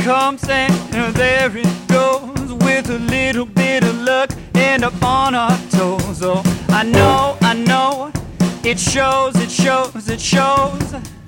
comes and there it goes. With a little bit of luck, end up on our toes. Oh, I know, it shows, it shows, it shows.